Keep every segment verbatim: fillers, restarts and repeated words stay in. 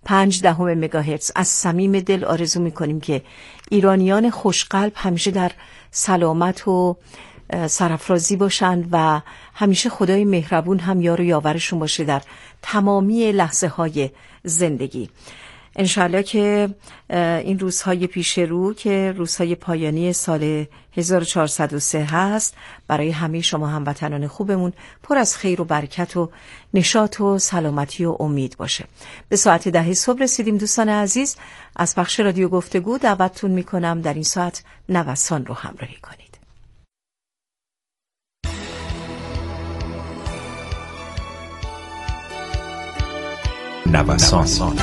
پنج دهم مگاهرتز. از صمیم دل آرزو میکنیم که ایرانیان خوشقلب همیشه در سلامت و سرافرازی باشند و همیشه خدای مهربون هم یار و یاورشون باشه در تمامی لحظه های زندگی. انشالله که این روزهای پیش رو که روزهای پایانی سال هزار و چهارصد و سه هست برای همه شما هموطنان خوبمون پر از خیر و برکت و نشاط و سلامتی و امید باشه. به ساعت ده صبح رسیدیم دوستان عزیز. از پخش رادیو گفتگو دعوتتون میکنم در این ساعت نوسان رو همراهی کنید. نوسان.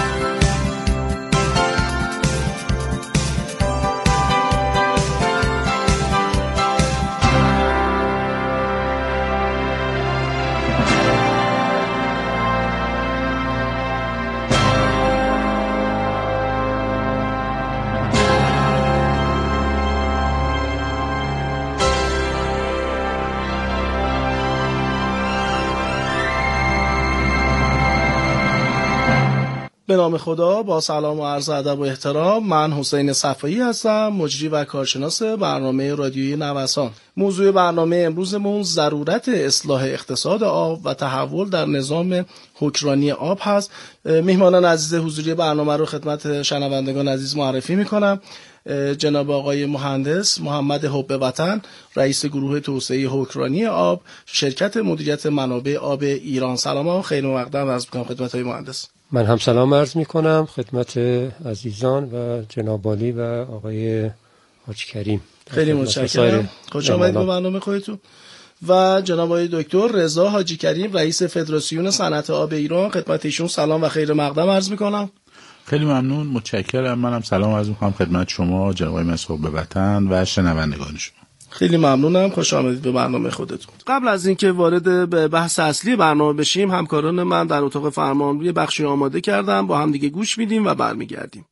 به نام خدا، با سلام و عرض ادب و احترام، من حسین صفایی هستم، مجری و کارشناس برنامه رادیویی نوسان. موضوع برنامه امروزمون ضرورت اصلاح اقتصاد آب و تحول در نظام حکمرانی آب هست. میهمانان عزیز حضوری برنامه رو خدمت شنوندگان عزیز معرفی میکنم. جناب آقای مهندس محمد حب وطن، رئیس گروه توسعه حکمرانی آب، شرکت مدیریت منابع آب ایران. سلام و خیر مقدم عرض میکنم خدمت آقای مهندس. من هم سلام عرض میکنم خدمت عزیزان و جناب عالی و آقای حاج کریم. خیلی متشکرم. خوش آمدید به برنامه خودتون. و جناب آقای دکتر رضا حاجی کریم، رئیس فدراسیون صنعت آب ایران، خدمت ایشون سلام و خیر مقدم عرض میکنم. خیلی ممنون، متشکرم. منم سلام عرض میکنم خدمت شما جناب آقای مسعود به وطن و شنوندگان شما. خیلی ممنونم، خوش آمدید به برنامه خودتون. قبل از اینکه وارد به بحث اصلی برنامه بشیم، همکاران من در اتاق فرماندهی بخشی آماده کردم، با هم دیگه گوش میدیم و برمیگردیم.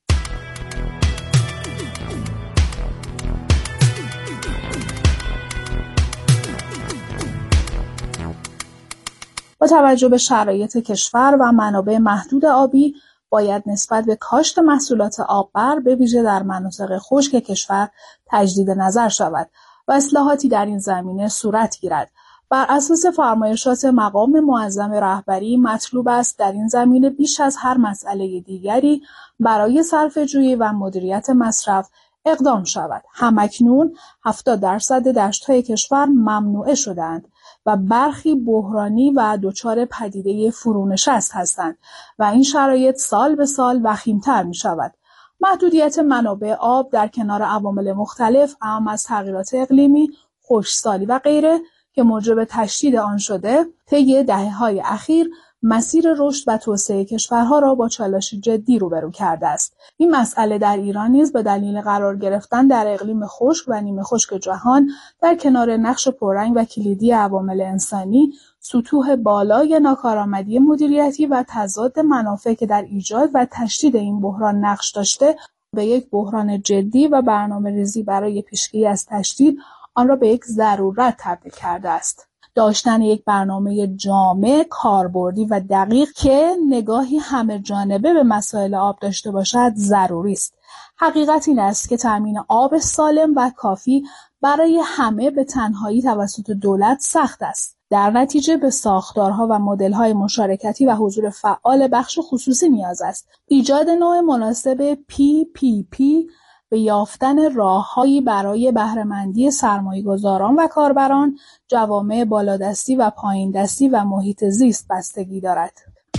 با توجه به شرایط کشور و منابع محدود آبی، باید نسبت به کاشت محصولات آببر به ویژه در مناطق خشک کشور تجدید نظر شود و اصلاحاتی در این زمینه صورت گیرد. بر اساس فرمایشات مقام معظم رهبری مطلوب است در این زمینه بیش از هر مسئله دیگری برای صرفه‌جویی و مدیریت مصرف اقدام شود. همکنون هفتاد درصد دشت‌های کشور ممنوعه شدند و برخی بحرانی و دچار پدیده فرونشست هستند و این شرایط سال به سال وخیم‌تر می‌شود. محدودیت منابع آب در کنار عوامل مختلف اهم از تغییرات اقلیمی، خشکسالی و غیره که موجب تشدید آن شده، طی دهه‌های اخیر مسیر رشد و توسعه کشورها را با چالش جدی روبرو کرده است. این مسئله در ایران نیز به دلیل قرار گرفتن در اقلیم خشک و نیمه خشک جهان در کنار نقش پررنگ و کلیدی عوامل انسانی، سطوح بالای ناکارآمدی مدیریتی و تضاد منافع که در ایجاد و تشدید این بحران نقش داشته، به یک بحران جدی و برنامه‌ریزی برای پیشگیری از تشدید آن را به یک ضرورت تبدیل کرده است. داشتن یک برنامه جامع، کاربردی و دقیق که نگاهی همه جانبه به مسائل آب داشته باشد ضروری است. حقیقت این است که تامین آب سالم و کافی برای همه به تنهایی توسط دولت سخت است. در نتیجه به ساختارها و مدل‌های مشارکتی و حضور فعال بخش خصوصی نیاز است. ایجاد نوع مناسب پی پی پی به یافتن راه‌هایی برای بهره‌مندی سرمایه‌گذاران و کاربران، جوامع بالادستی و پایین‌دستی و محیط زیست بستگی دارد.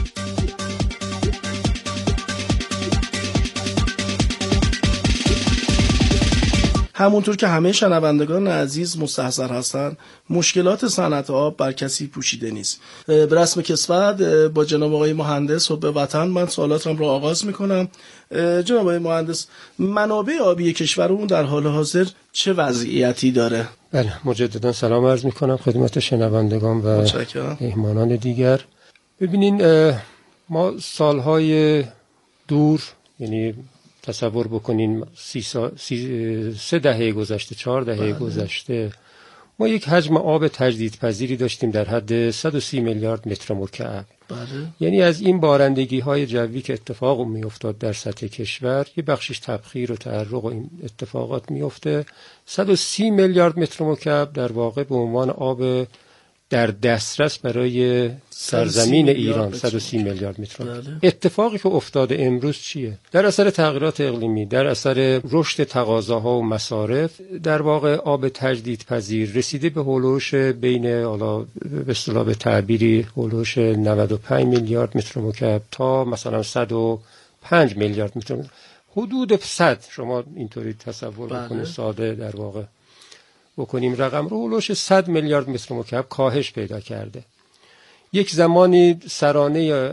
همونطور که همه شنوندگان عزیز مستحضر هستند، مشکلات صنعت آب بر کسی پوشیده نیست. به رسم کسوت با جناب آقای مهندس حب وطن من سوالاتم را آغاز میکنم. جناب آقای مهندس، منابع آبی کشورمون در حال حاضر چه وضعیتی داره؟ بله، مجددا سلام عرض میکنم خدمت شنوندگان و مهمانان دیگر. ببینین، ما سالهای دور، یعنی تصور بکنین سی سا... سی... سه دهه گذشته، چهار دهه بله. گذشته ما یک حجم آب تجدیدپذیری داشتیم در حد صد و سی میلیارد متر مکعب. بله. یعنی از این بارندگی های جوی که اتفاق میافتاد در سطح کشور، یه بخشش تبخیر و تعرق و این اتفاقات میفته. صد و سی میلیارد متر مکعب در واقع به عنوان آب در دسترس برای سرزمین ایران، صد و سی میلیارد متر. بله. اتفاقی که افتاده امروز چیه؟ در اثر تغییرات اقلیمی، در اثر رشد تقاضاها و مصارف، در واقع آب تجدیدپذیر رسیده به هولوش بین، حالا به اصطلاح به تعبیری هولوش نود و پنج میلیارد متر مکعب تا مثلا صد و پنج میلیارد متر مکعب. حدود صد، شما اینطوری تصور بله. بکنید ساده در واقع بکنیم رقم رو، هولوش صد میلیارد متر مکعب کاهش پیدا کرده. یک زمانی سرانه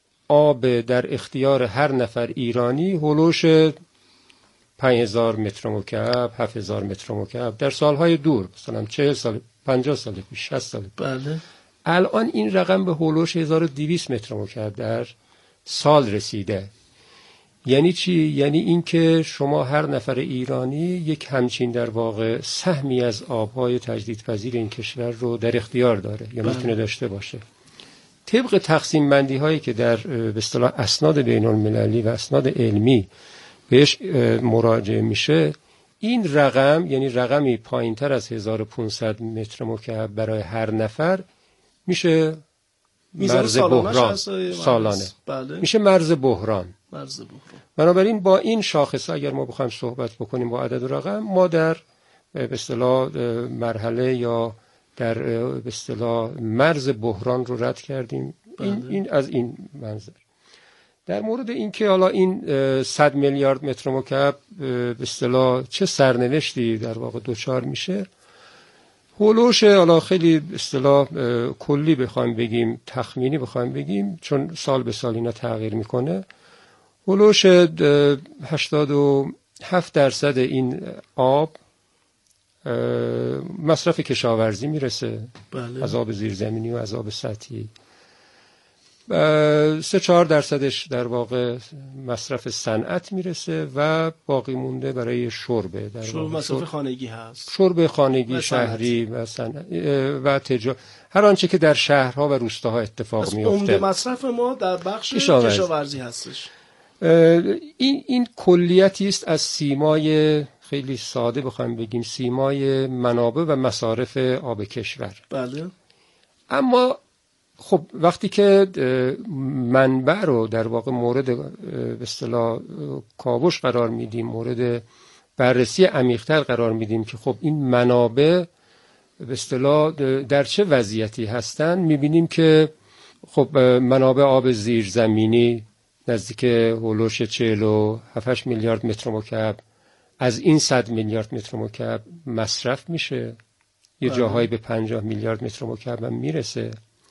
آب در اختیار هر نفر ایرانی هولوش پنج هزار متر مکعب، هفت هزار متر مکعب در سالهای دور، مثلا چهل سال، پنجاه سال پیش، شصت سال پیش. بله. الان این رقم به هولوش هزار و دویست متر مکعب در سال رسیده. یعنی چی؟ یعنی این که شما هر نفر ایرانی یک همچین در واقع سهمی از آبهای تجدیدپذیر این کشور رو در اختیار داره یا میتونه داشته باشه. طبق تقسیم بندی هایی که در به اصطلاح اسناد بین المللی و اسناد علمی بهش مراجعه میشه، این رقم، یعنی رقمی پایین تر از هزار و پانصد متر مکعب برای هر نفر، میشه مرز بحران سالانه. بله. میشه مرز بحران. مرز بحران. بنابراین با این شاخص اگر ما بخوایم صحبت بکنیم با عدد و رقم، ما در به اصطلاح مرحله یا در به اصطلاح مرز بحران رو رد کردیم. این, این از این منظر. در مورد این که حالا این صد میلیارد متر مکعب به اصطلاح چه سرنوشتی در واقع دوچار میشه، هولوش حالا خیلی به اصطلاح کلی بخوایم بگیم، تخمینی بخوایم بگیم، چون سال به سال اینا تغییر میکنه، هولوش هشتاد و هفت درصد این آب مصرف کشاورزی میرسه. بله. از آب زیرزمینی و از آب سطحی. سه چهار درصدش در واقع مصرف صنعت میرسه و باقی مونده برای شربه. در شرب مصرف خانگی هست. شرب خانگی، شهری و صنعت و تجارت، هر آنچه که در شهرها و روستاها اتفاق میفته. عمده مصرف ما در بخش کشاورزی, کشاورزی هستش. این این کلیتی است از سیمای خیلی ساده بخوایم بگیم، سیمای منابع و مصارف آب کشور. بله. اما خب وقتی که منبع رو در واقع مورد به اصطلاح کاوش قرار میدیم، مورد بررسی عمیق‌تر قرار میدیم که خب این منابع به اصطلاح در چه وضعیتی هستن، میبینیم که خب منابع آب زیرزمینی نزدیک هولوش چهل و هفت میلیارد متر مکعب از این صد میلیارد متر مکعب مصرف میشه، یه جاهایی به پنجاه میلیارد متر مکعب هم میرسه.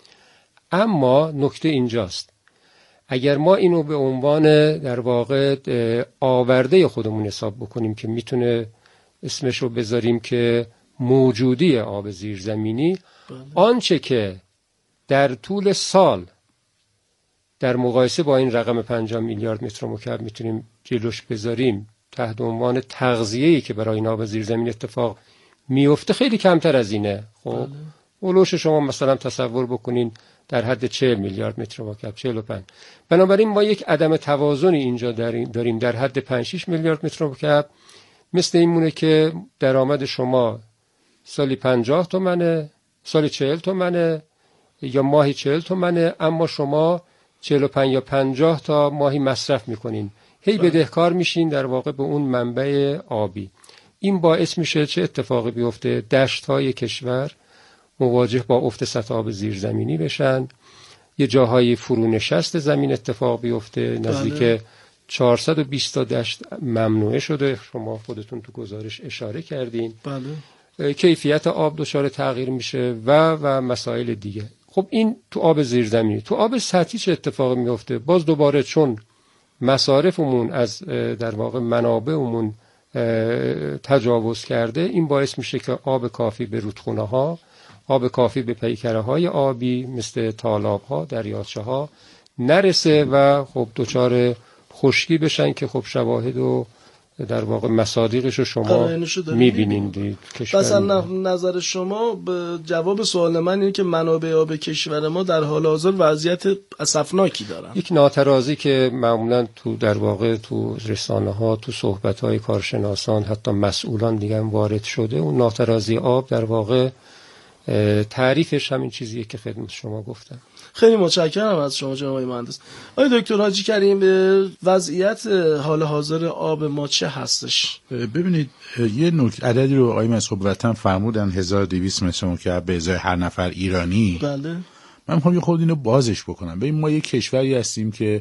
اما نکته اینجاست، اگر ما اینو به عنوان در واقع آورده خودمون حساب بکنیم که میتونه اسمش رو بذاریم که موجودی آب زیرزمینی، آنچه که در طول سال در مقایسه با این رقم پنجاه میلیارد متر مکعب میتونیم جلوش بذاریم تحت عنوان تغذیه‌ای که برای این آب زیرزمینی اتفاق میفته، خیلی کمتر از اینه. خب اولوش شما مثلا تصور بکنین در حد چهل میلیارد متر مکعب، چهل و پنج. بنابراین ما یک عدم توازنی اینجا داریم در حد پنج شش میلیارد متر مکعب. مثل این مونه که درآمد شما سالی پنجاه تومنه، سالی چهل تومنه یا ماهی چهل تومنه، اما شما چهل و پنج یا پنجاه تا ماهی مصرف میکنین، هی بدهکار میشین در واقع به اون منبع آبی. این باعث میشه چه اتفاقی بیفته؟ دشت‌های کشور مواجه با افت سطح آب زیرزمینی بشن، یه جاهای فرونشست زمین اتفاق بیفته، نزدیک چهارصد و بیست تا دشت ممنوعه شده، شما خودتون تو گزارش اشاره کردین. بله. کیفیت آب دچار تغییر میشه و و مسائل دیگه. خب این تو آب زیرزمینی. تو آب سطحی چه اتفاقی میفته؟ باز دوباره چون مصارفمون از در واقع منابعمون تجاوز کرده، این باعث میشه که آب کافی به رودخونه ها، آب کافی به پیکره های آبی مثل تالاب ها، دریاچه ها نرسه و خب دچار خشکی بشن که خب شواهد و در واقع مصادیقش رو شما میبینید. مثلا نظر شما به جواب سوال من اینه که منابع آب کشور ما در حال حاضر وضعیت اسفناکی دارن. یک ناترازی که معمولا تو در واقع تو رسانه ها، تو صحبت های کارشناسان، حتی مسئولان دیگه هم وارد شده، اون ناترازی آب در واقع تعریفش همین چیزیه که خدمت شما گفتم. خیلی متشکرم از شما جناب مهندس. آقای دکتر حاجی کریم، وضعیت حال حاضر آب ما چه هستش؟ ببینید یه نکته عددی رو آقای مسعود وطن فرمودن هزار و دویست متر مکعب به ازای هر نفر ایرانی. بله. من میخوام یه خود اینو بازش بکنم. ببین ما یه کشوری هستیم که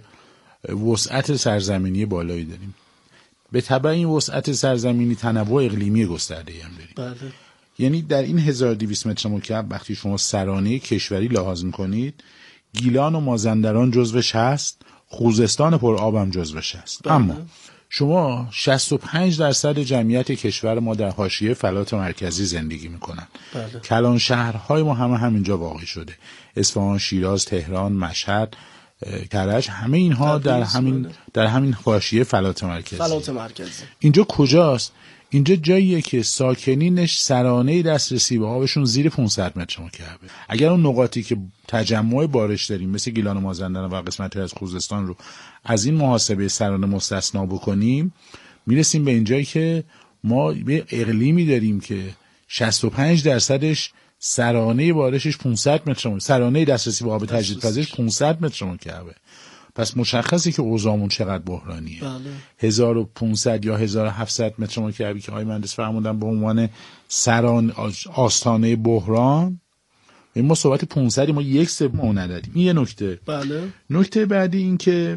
وسعت سرزمینی بالایی داریم. به تبع این وسعت سرزمینی تنوع اقلیمی گسترده‌ای هم داریم. بله. یعنی در این هزار و دویست متر مکعب وقتی شما سرانه کشوری لحاظ میکنید، گیلان و مازندران جزوش هست، خوزستان پر آب هم جزوش هست. بله. اما شما شصت و پنج درصد جمعیت کشور ما در حاشیه فلات مرکزی زندگی میکنن. بله. کلان شهرهای ما همه همینجا واقع شده. اصفهان، شیراز، تهران، مشهد، کرج، همه اینها در همین در همین حاشیه فلات مرکزی. فلات مرکزی. اینجا کجاست؟ اینجا جاییه که ساکنینش سرانه دسترسی به آبشون زیر پانصد متر مکعبه. اگر اون نقاطی که تجمع بارش داریم مثل گیلان و مازندران و قسمتی از خوزستان رو از این محاسبه سرانه مستثنا بکنیم، میرسیم به اینجایی که ما به اقلیمی داریم که شصت و پنج درصدش سرانه بارشش پانصد متر مکعب، سرانه دسترسی به آب تجدیدپذیرش پانصد متر مکعبه. پس مشخصه که اوضاعمون چقدر بحرانیه. بله. هزار و پانصد یا هزار و هفتصد متر مکعبی که آقای مهندس فرمودن به عنوان سران آستانه بحران، این ما صحبت پانصد ما یک سوم ندادیم. این یه نکته. بله. نکته بعدی این که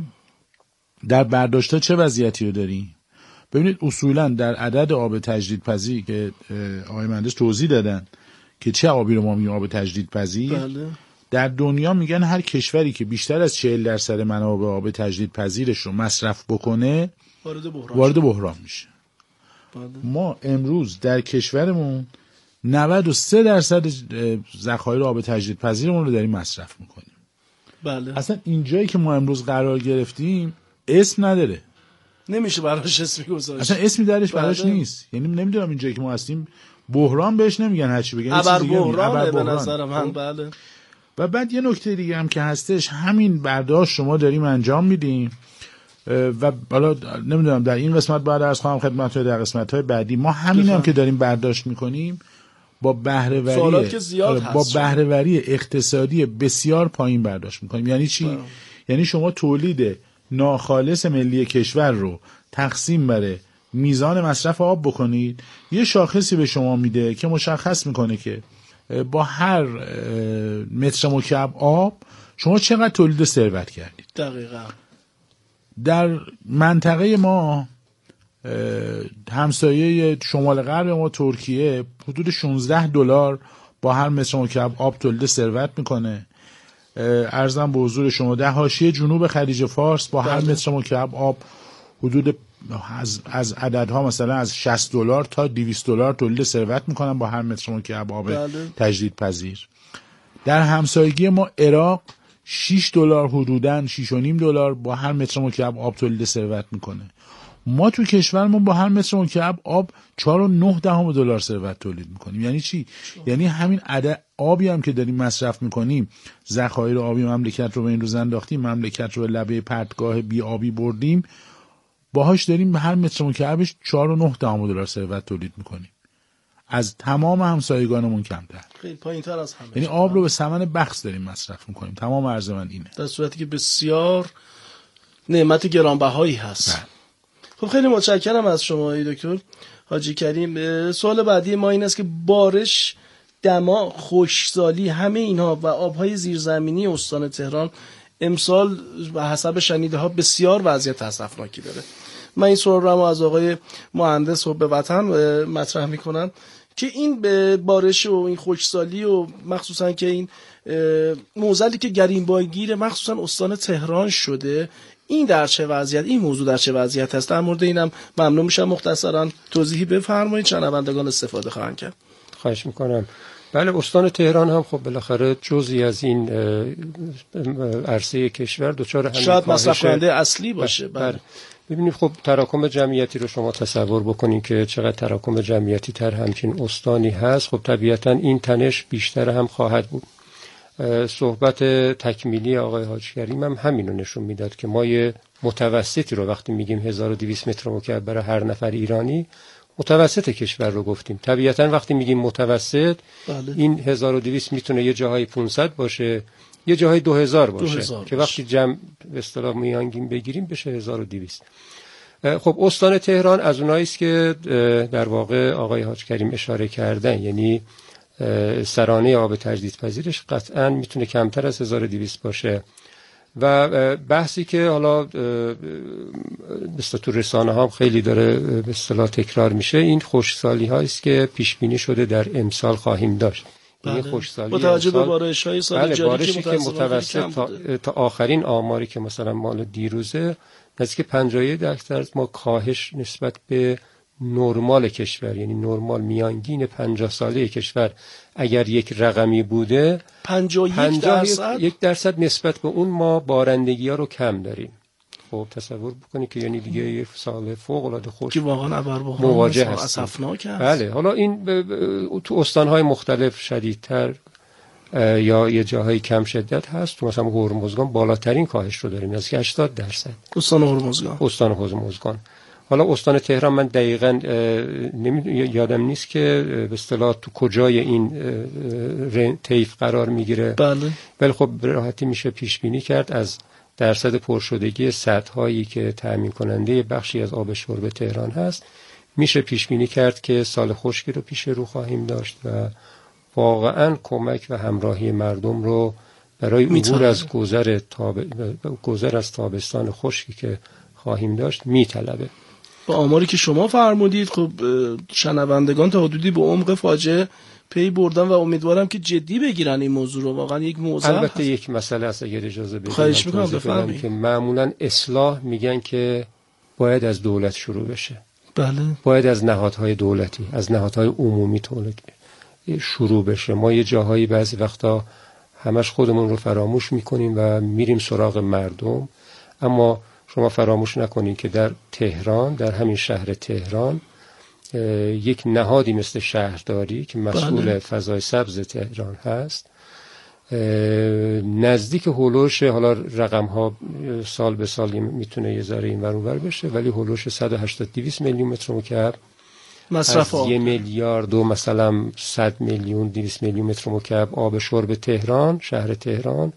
در برداشت‌ها چه وضعیتی رو داریم. ببینید اصولا در عدد آب تجدیدپذیر که آقای مهندس توضیح دادن که چه آبی رو ما میگیم آب تجدیدپذیر. بله. در دنیا میگن هر کشوری که بیشتر از چهل درصد منابع آب تجدیدپذیرش رو مصرف بکنه وارد بحران, وارد بحران میشه. بله. ما امروز در کشورمون نود و سه درصد ذخایر آب تجدیدپذیرمون رو داریم مصرف میکنیم. بله. اصلا اینجایی که ما امروز قرار گرفتیم اسم نداره، نمیشه براش اسمی گذاشت، اصلا اسمی درش بله. براش نیست. یعنی نمیدونم اینجایی که ما هستیم بحران بهش نمیگن، هر چی بگن ابر بحرانه به نظر من. بله. و بعد یه نکته دیگه هم که هستش، همین برداشت شما داریم انجام میدیم و حالا نمیدونم در این قسمت بعد از خواهم خدمت‌های در قسمت‌های بعدی ما همین هم که داریم برداشت میکنیم با بهره‌وری با بهره‌وری اقتصادی بسیار پایین برداشت میکنیم. یعنی چی؟ باید. یعنی شما تولید ناخالص ملی کشور رو تقسیم بر میزان مصرف آب بکنید، یه شاخصی به شما میده که مشخص میکنه که با هر متر مکعب آب شما چقدر تولید ثروت کردید. دقیقاً. در منطقه ما همسایه شمال غرب ما ترکیه حدود شانزده دلار با هر متر مکعب آب تولید ثروت میکنه. عرضم به حضور شما در حاشیه جنوب خلیج فارس با هر متر مکعب آب حدود از از عددها مثلا از شصت دلار تا دویست دلار تولید ثروت میکنن با هر متر مکعب آب تجدیدپذیر. در همسایگی ما عراق شش دلار حدوداً شش و نیم دلار با هر متر مکعب آب تولید ثروت میکنه. ما تو کشورمون با هر متر مکعب آب چهار و نه دهم دلار ثروت تولید میکنیم. یعنی چی؟ یعنی همین عدد آبی هم که داریم مصرف میکنیم، ذخایر آبی مملکت رو به این روز انداختیم، مملکت رو به لبه پرتگاه بی آبی بردیم، باهاش داریم به هر متر مکعبش چهار و نه دهم دلار ثروت تولید میکنیم. از تمام همسایگانمون کمتر. خیلی پایینتر از همه. یعنی آب رو به ثمن بخس داریم مصرف میکنیم. تمام عرض من اینه. در صورتی که بسیار نعمت گرانبهایی هست. بله. خب خیلی متشکرم از شما دکتر حاجی کریم. سوال بعدی ما این است که بارش، دما، خشکسالی، همه اینها و آبهای زیرزمینی استان تهران امسال به حسب شنیده ها بسیار وضعیت اسفناکی داره. من این سوال رو از آقای مهندس حب وطن مطرح میکنم که این به بارش و این خشکسالی و مخصوصا که این موزلی که گریم‌بانگیر مخصوصا استان تهران شده، این در چه وضعیت، این موضوع در چه وضعیت است؟ در مورد اینم ممنون میشم مختصرا توضیحی بفرمایید، شنوندگان استفاده خواهند کرد. خواهش میکنم. بله، استان تهران هم خب بالاخره جزئی از این عرصه کشور دچار همین شاید مصرف کننده اصلی باشه. بله. ببینید خب تراکم جمعیتی رو شما تصور بکنید که چقدر تراکم جمعیتی تر همچین استانی هست. خب طبیعتا این تنش بیشتر هم خواهد بود. صحبت تکمیلی آقای حاج کریم هم همین رو نشون میداد که ما یه متوسطی رو وقتی میگیم هزار و دویست متر مکعب برای هر نفر ایرانی، متوسط کشور رو گفتیم. طبیعتا وقتی میگیم متوسط، بله. این هزار و دویست میتونه یه جاهای پانصد باشه، یه جاهای دو هزار باشه، دو هزار که وقتی جمع به اصطلاح میانگین بگیریم بشه هزار و دویست. خب استان تهران از اونایی است که در واقع آقای حاج کریم اشاره کردن، یعنی سرانه آب تجدیدپذیرش قطعاً میتونه کمتر از هزار و دویست باشه و بحثی که حالا به اصطلاح تو رسانه ها خیلی داره به اصطلاح تکرار میشه، این خشکسالی هایی است که پیش بینی شده در امسال خواهیم داشت. این خشکسالی با توجه به بارش های سال بله جاری که متوسط تا, تا آخرین آماری که مثلا مال دیروزه نزدیک پنجاه و یک درصد ما کاهش نسبت به نرمال کشور، یعنی نرمال میانگین پنجاه ساله کشور اگر یک رقمی بوده پنجاه و یک درصد یک درصد نسبت به اون ما بارندگی ها رو کم داریم. خب تصور بکنید که یعنی دیگه یک سال فوق العاده خوش که واقعا ابر مواجه هست، اسفناک است. بله حالا این ب... ب... تو استان‌های مختلف شدیدتر یا یه جاهای کم شدت هست. تو مثلا هرمزگان بالاترین کاهش رو داریم، نزدیک هشتاد درصد. استان هرمزگان استان هرمزگان حالا استان تهران من دقیقاً یادم نیست که به اصطلاح تو کجای این طیف قرار میگیره، بله ولی خب راحتی میشه پیش بینی کرد از درصد پرشدگی سدهایی که تامین کننده بخشی از آب شرب تهران هست، میشه پیش بینی کرد که سال خشکی رو پیش رو خواهیم داشت و واقعاً کمک و همراهی مردم رو برای عبور از گذر تاب... گذر از تابستان خشکی که خواهیم داشت میطلبه. با آماری که شما فرمودید خب شنوندگان تا حدودی به عمق فاجعه پی بردن و امیدوارم که جدی بگیرن این موضوع رو. واقعا یک موضوع البته هست. یک مسئله است اگر اجازه بدید خواهش میکنم بفرمایید. که معمولا اصلاح میگن که باید از دولت شروع بشه، بله باید از نهادهای دولتی، از نهادهای عمومی تولید شروع بشه. ما یه جاهایی بعضی وقتا همش خودمون رو فراموش میکنیم و میریم سراغ مردم، اما شما فراموش نکنید که در تهران، در همین شهر تهران یک نهادی مثل شهرداری که مسئول بله. فضای سبز تهران هست، نزدیک هولوش، حالا رقم ها سال به سال میتونه یه ذره این ور اون ور بشه، ولی هولوش صد و هشتاد دویست میلیون متر مکعب مصرف از یه میلیارد و مثلا صد میلیون دویست میلیون متر مکعب آب شرب تهران، شهر تهران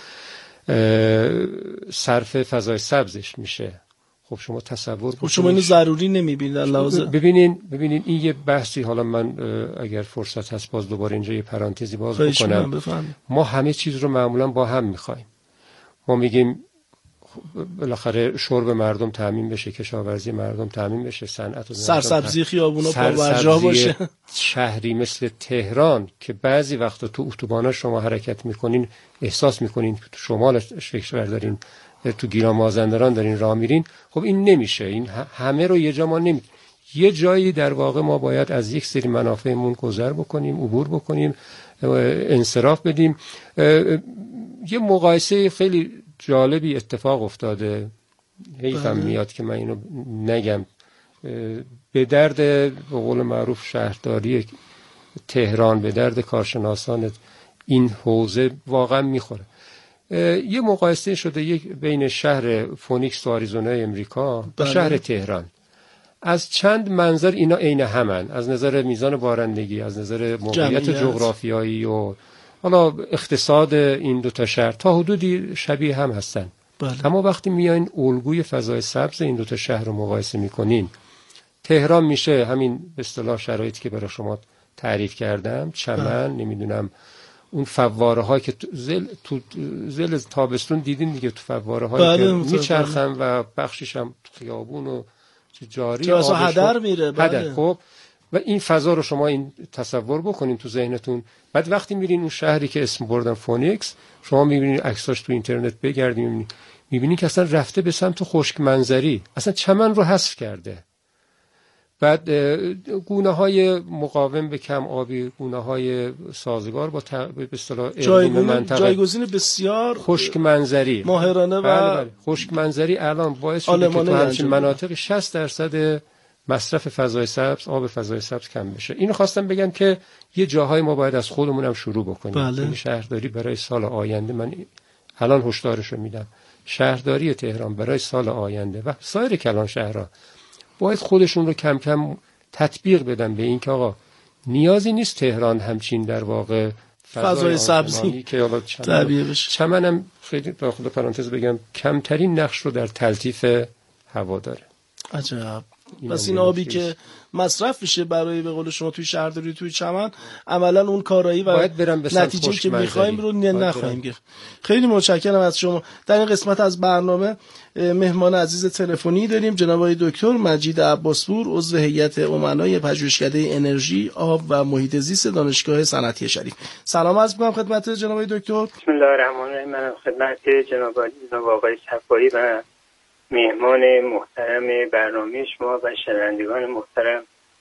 صرف فضای سبزش میشه. خب شما تصور خب شما اینو ضروری نمیبینید لازم ببینین ببینین این یه بحثی، حالا من اگر فرصت هست باز دوباره اینجا یه پرانتزی باز بکنم. ما همه چیز رو معمولا با هم میخوایم. ما میگیم بالاخره شرب مردم تامین بشه، کشاورزی مردم تامین بشه، صنعت و سرسبزی خیابونا پابرجا باشه. شهری مثل تهران که بعضی وقتا تو اتوبانا شما حرکت میکنین احساس میکنین که تو شمال کشور دارین، تو گیلان مازندران دارین راه میرین، خب این نمیشه. این همه رو یه جا ما نمی یه جایی در واقع ما باید از یک سری منافعمون گذر بکنیم، عبور بکنیم، انصراف بدیم. یه مقایسه خیلی جالبی اتفاق افتاده، حیفم میاد که من اینو نگم، به درد به قول معروف شهرداری تهران، به درد کارشناسان این حوزه واقعا میخوره. یه مقایسه شده یک بین شهر فونیکس و آریزونای امریکا و شهر تهران. از چند منظر اینا عین همن، از نظر میزان بارندگی، از نظر موقعیت جغرافیایی و حالا اقتصاد این دو تا شهر تا حدودی شبیه هم هستن. بله. اما وقتی میایین الگوی فضای سبز این دو تا شهر رو مقایسه میکنین، تهران میشه همین به اصطلاح شرایطی که برای شما تعریف کردم، چمن، بله. نمیدونم اون فواره ها که تو زل تو زل تابستون دیدین دیگه، تو فواره هایی بله. که میچرخن و بخشش هم خیابون و جاری آبش هدر میره. بله. خب و این فضا رو شما این تصور بکنین تو ذهنتون. بعد وقتی میرین اون شهری که اسم بردن فونیکس، شما میبینین عکساش تو اینترنت بگردین، میبینین که اصلا رفته به سمت خشک منظری، اصلا چمن رو حذف کرده. بعد گونه های مقاوم به کم آبی، گونه های سازگار با به اصطلاح اقلیم منطقه، جایگزین بسیار خشک منظری ماهرانه و بله بله. خشک منظری الان باعث شده که تو همچین مناطق شصت درصد مصرف فضای سبز، آب فضای سبز کم بشه. اینو خواستم بگم که یه جاهای ما باید از خودمونم شروع بکنیم. بله. این شهرداری برای سال آینده، من الان هشدارشو میدم، شهرداری تهران برای سال آینده و سایر کلان شهرها باید خودشون رو کم کم تطبیق بدن به این که آقا نیازی نیست تهران همچین در واقع فضای سبزی که حالا چمن چمنم خیلی داخل پرانتز بگم کمترین نقش رو در تلطیف هوا داره. عجب. بس این آبی که مصرف میشه برای به قول شما توی شهرداری توی چمن عملا اون کارایی و نتیجه‌ای که می‌خوایم رو نخواهیم گرفت. خیلی متشکرم از شما. در این قسمت از برنامه مهمان عزیز تلفنی داریم، جناب آقای دکتر مجید عباسپور، عضو هیئت امنای پژوهشکده انرژی، آب و محیط زیست دانشگاه صنعتی شریف. سلام عرض می‌کنم خدمت جناب آقای دکتر. بسم الله الرحمن الرحیم. من خدمت جناب آقای صفایی و مهمان محترم برنامه شما و شنوندگان محترم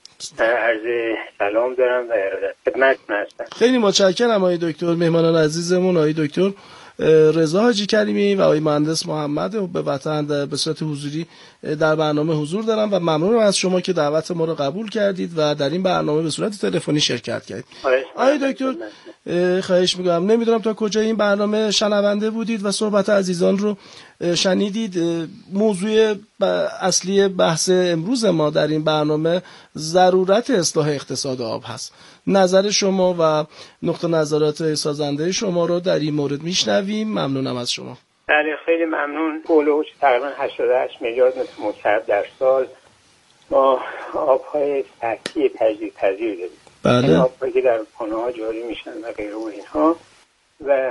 عرض سلام دارم و ارادت خدمتتون هستم. خیلی متشکرم آقای دکتر. مهمانان عزیزمون آقای دکتر رضا حاجی کریمی و آقای مهندس محمد به وطن به صورت حضوری در برنامه حضور دارم و ممنونم از شما که دعوت ما رو قبول کردید و در این برنامه به صورت تلفنی شرکت کردید. آقای دکتر خواهش می‌کنم، نمیدونم تا کجا این برنامه شنونده بودید و صحبت عزیزان رو شنیدید. موضوع اصلی بحث امروز ما در این برنامه ضرورت اصلاح اقتصاد آب هست. نظر شما و نقطه نظرات سازنده شما رو در این مورد میشنویم. ممنونم از شما. بله خیلی ممنون. اولوش تقریبا هشتاد و هشت میلیارد متر مکعب در سال ما آبهای سطحی تجدیدپذیر داریم. بله. آبهایی که در خانه‌ها جاری میشن و غیره و اینها و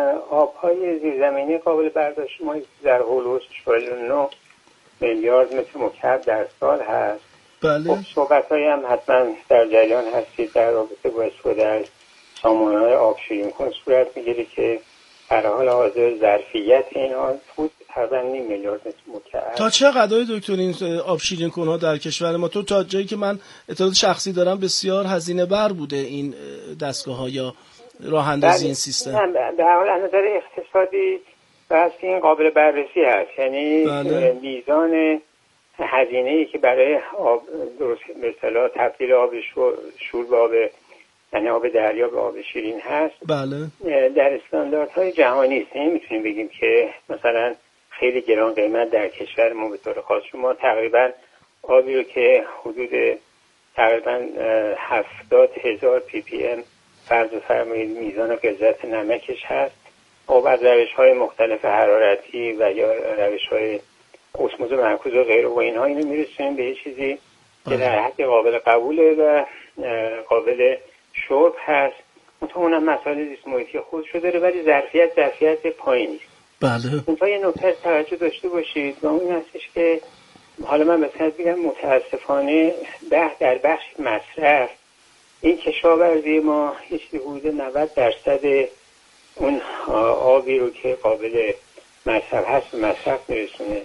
آبهای زیرزمینی قابل برداشت ما در هولوش چهل و نه میلیارد متر مکعب در سال هست. بله. خب صحبت‌هایی هم حتما در جریان هستید در رابطه با استفاده از سامانه‌های آب شیرین کن صورت میگیره که در حال حاضر ظرفیت اینها بود تقریبا نیم میلیارد متر مکعب. تا چه قدر دکتر این آب شیرین کن‌ها در کشور ما؟ تو تا جایی که من اطلاعات شخصی دارم بسیار هزینه بر بوده این دستگاه‌ها یا راه اندازی این سیستم. به هر حال از نظر اقتصادی بس این قابل بررسی هست، یعنی بله. میزان هزینه‌ای که برای آب درست به اصطلاح تبدیل آب شور به آب یعنی آب دریا به آب شیرین هست. بله. در استانداردهای جهانی است. نمیتونیم بگیم که مثلا خیلی گران قیمت در کشور ما به طور خاص. شما تقریبا آبی رو که حدود تقریبا هفتاد هزار پی پی ام فرض فرمایید میزان غلظت نمکش هست، آب از روش‌های مختلف حرارتی و یا روش‌های اسموز مرکوز و غیره و اینها اینو میرسونیم به یه چیزی که در حد قابل قبوله و قابل شرب هست. منتها اونم مسائل زیست محیطی خودشو داره ولی ظرفیت ظرفیت پایینی است. بله. منتها یه نکته توجه داشته باشید و اون هستش که حالا من مثلا بگم متاسفانه ده در بخش مصرف این کشاورزی ما هیچ حدود نود درصد اون آبی رو که قابل مصرف هست به مصرف میرسونه.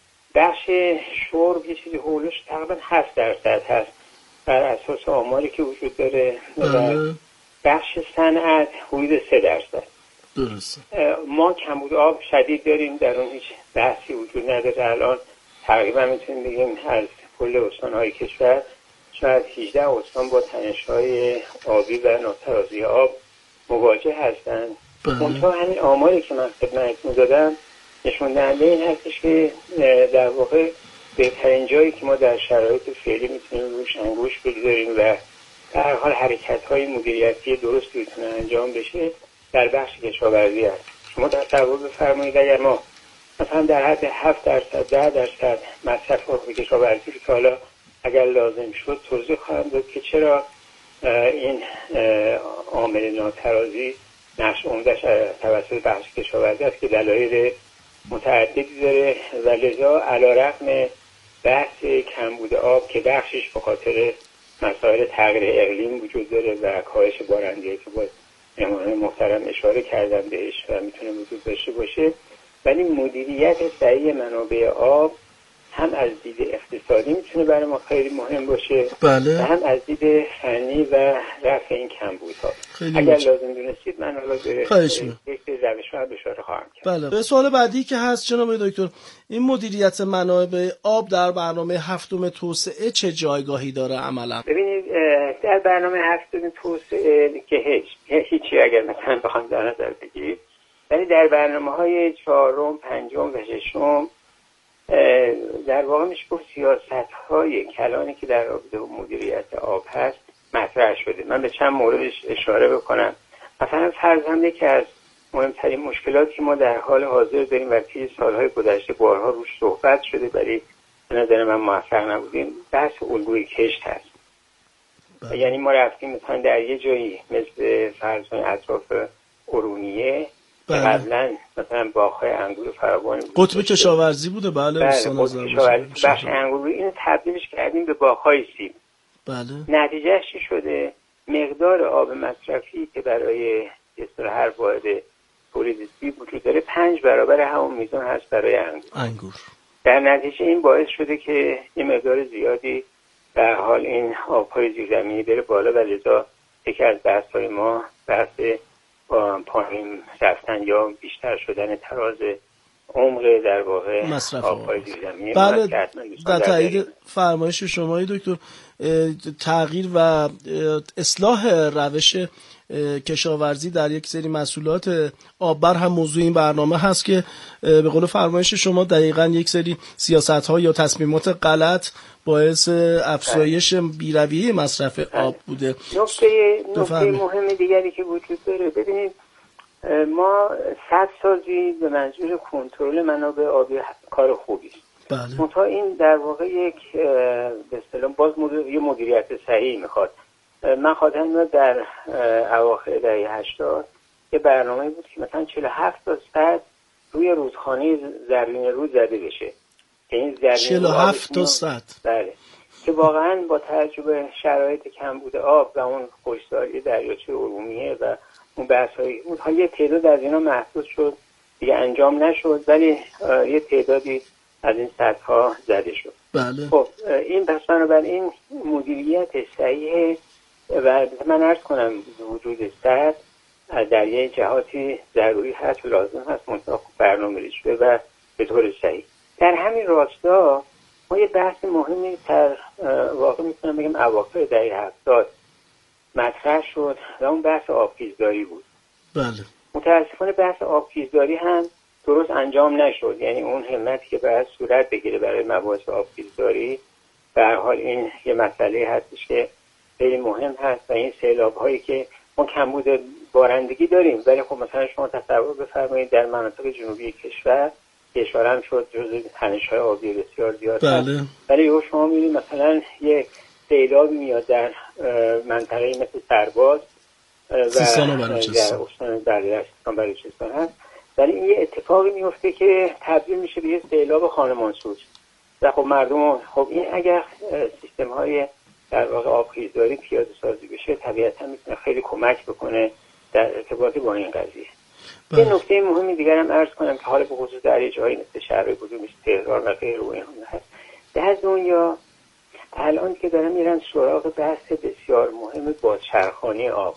بخش شرب یه چیزی حولش تقریبا هفت درصد هست بر اساس آماری که وجود داره. بله. بخش صنعت حدود سه درصد. درسته. ما کمبود آب شدید داریم، در اون هیچ بحثی وجود نداره. الان تقریبا میتونیم بگیم از کل استان‌های کشور شاید هجده استان با تنش‌های آبی و ناترازی آب مواجه هستند. منتها همین آماری که من خدمتتون دادم نشون دهنده این هستش که در واقع بهترین جایی که ما در شرایط فعلی میتونیم روش انگوش بگذاریم و در حال حرکت‌های مدیریتی درستی بتونه انجام بشه در بخش کشاورزی هست. شما تصور بفرمایید اگر ما مثلا در حد هفت درصد ده درصد مصرف آب کشاورزی که حالا اگر لازم شد توضیح خواهم داد که چرا این عامل ناترازی نقش عمده‌اش توسط بخش کشاورزی است که دلایل متعددی داره و لذا علیرغم بحث کمبود آب که بخشش به خاطر مسائل تغییر اقلیم وجود داره و کاهش بارندگی که باید مهمانان محترم اشاره کردن بهش و میتونه وجود داشته باشه، ولی مدیریت صحیح منابع آب هم از دید اقتصادی میتونه برای ما خیلی مهم باشه بله. و هم از دید فنی و رفع این کمبودها. اگر مجد. لازم دونستید من حالا به یک روش ها اشاره خواهم کرد. بله. به سوال بعدی که هست جناب دکتر، این مدیریت منابع آب در برنامه هفتم توسعه چه جایگاهی داره عملا؟ ببینید در برنامه هفتم توسعه که هیچ هیچی اگر مثلا بخوام در نظر بگیرید، ولی در برنامه‌های چهارم، پنجم و ششم در واقع میشه گفت سیاست‌های کلانی که در رابطه با مدیریت آب هست مطرح شده. من به چند موردش اشاره بکنم. مثلا فرضاً یکی از مهمترین مشکلاتی که ما در حال حاضر داریم و طی سالهای گذشته بارها روش صحبت شده ولی به نظر من موفق نبودیم، بحث الگوی کشت هست. بله. یعنی ما رفتیم مثلا در یه جایی مثل فرضاً اطراف ارومیه بله. قبلا مثلا باغ‌های انگور فراوان قطب کشاورزی بوده. بله. بله قطب کشاورزی بخش انگور اینو تبدیلش کردیم به باغ‌های سیب. بله. نتیجهش چی شده؟ مقدار آب مصرفی که برای اصطلاح هر واحد تولید سیب وجود داره پنج برابر همون میزان هست برای انگور. انگور. در نتیجه این باعث شده که یه مقدار زیادی در حال این آب‌های زیرزمینی بره بالا و لذا یکی از بحث‌های ما بحث پایین رفتن یا بیشتر شدن تراز عمق در واقع آب‌های زیرزمینی. بله. در تایید فرمایش شما دکتر، تغییر و اصلاح روش کشاورزی در یک سری محصولات آببر هم موضوع این برنامه هست که به قول فرمایش شما دقیقاً یک سری سیاست‌ها یا تصمیمات غلط باعث افزایش بی‌رویه مصرف آب بوده. نکته نکته مهم دیگری که وجود داره، ببینید ما سدسازی به منظور کنترل منابع آبی کار خوبی است. بله. منتها این در واقع یک به اصطلاح باز یه مدیریت صحیح میخواد. من خاطرم میاد در اواخر دهه هشتاد یه برنامه بود که مثلا چهل و هفت تا سد روی رودخانه زرین رود زده بشه. که این زرین چهل و هفت تا سد. بله. که واقعا با توجه به شرایط کمبود آب و اون خشکسالی دریاچه ارومیه و اون بحث‌های اون یه تعداد از اینا محسوس شد، دیگه انجام نشد، ولی یه تعدادی از این سدها زده شد. بله. خب این پس بنابراین مدیریت صحیح و من عرض کنم وجود سد در یه جهاتی ضروری هست و لازم هست منطقه برنامه ریزی شده و به طور صحیح. در همین راستا ما یه بحث مهمی در واقع میتونم بگم اواخر دهه هفتاد مطرح شد و اون بحث آبخیزداری بود. بله. متاسفانه بحث آبخیزداری هم درست انجام نشد. یعنی اون همتی که باید صورت بگیره برای مباحث آبخیزداری به هر حال این یه مسئله هستش که خیلی مهم هست و این سیلاب هایی که ما کمبود بارندگی داریم، ولی خب مثلا شما تصور بفرمایید در مناطق جنوبی کشور کشور هم شد جزو تنش‌های آبی بسیار زیاد بله. هست، ولی شما می‌بینید مثلا یک سیلابی میاد در منطقه مثل سرباز و سیستان و بلوچستان در استان بلوچستان بلوچستان هست، ولی این یه اتفاقی میفته که تبدیل میشه به یه سیلاب خانمانسوز و خب مردم خب این اگر سیستم‌های در واقع آبخیزداری پیاده سازی بشه طبیعتا میتونه خیلی کمک بکنه در ارتباط با این قضیه. بله. یه نکته مهمی دیگر هم عرض کنم که حالا به خصوص در یه جایی مثل شهرهای بزرگ مثل تهران و غیره و اینها هست. در دنیا الان که دارن میرن سراغ بحث بسیار مهم بازچرخانی آب.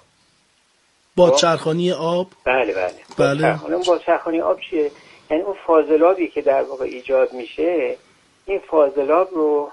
بازچرخانی آب؟ بله بله. بله. بازچرخانی آب چیه؟ یعنی اون فاضلابی که در واقع ایجاد میشه این فاضلاب رو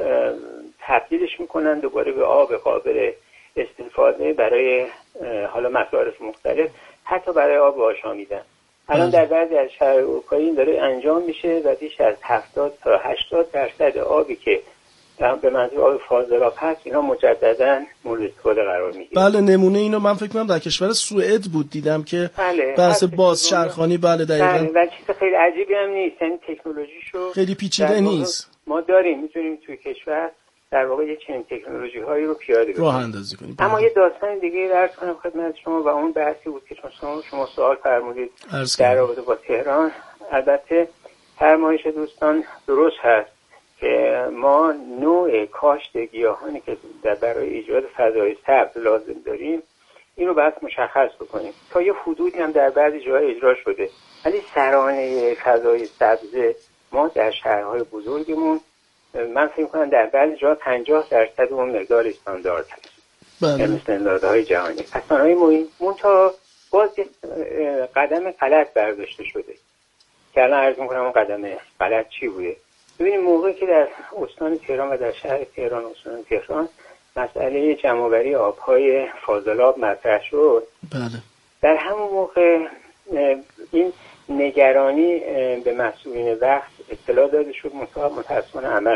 تبدیلش میکنن دوباره به آب قابل استفاده برای حالا مصارف مختلف، حتی برای آب آشامیدن. الان در بعضی از شهرهای اروپایی این داره انجام میشه و بیش از هفتاد تا هشتاد درصد آبی که به منظور آب فاضلاب هست اینا مجددا مورد استفاده قرار میگیره. بله نمونه اینو من فکر کنم در کشور سوئد بود دیدم که بله بحث بازچرخانی بله دقیقاً بله و چیز خیلی عجیبی هم نیست، یعنی تکنولوژیشو خیلی پیچیده نیست. ما داریم میتونیم توی کشور در واقع یه چنین تکنولوژی هایی رو پیاده کنیم راه اندازی کنیم. اما یه داستان دیگه رو عرض کنم خدمت شما و اون بحثی بود که شما شما سوال فرمودید در رابطه با تهران. البته فرمایش دوستان درست هست که ما نوع کاشت گیاهانی که در برای ایجاد فضای سبز لازم داریم این رو باید مشخص بکنیم. تا یه حدودی هم در بعضی جاهای اجرا شده، ولی سرانه فضای سبز ما در شهرهای بزرگمون من فکر کنم در بعضی جا پنجاه درصد اون مقدار استاندارد هست. بله. مثل استانداردهای جهانی. پسانهای مهم منتها باز قدم غلط برداشته شده که الان عرض میکنم اون قدم غلط چی بوده. ببینید موقعی که در استان تهران و در شهر تهران استان تهران مسئله جمع‌آوری آبهای فاضلاب مطرح شد، بله. در همون موقع این نگرانی به مسئولین وقت اطلاع داده شد، متأسفانه عمل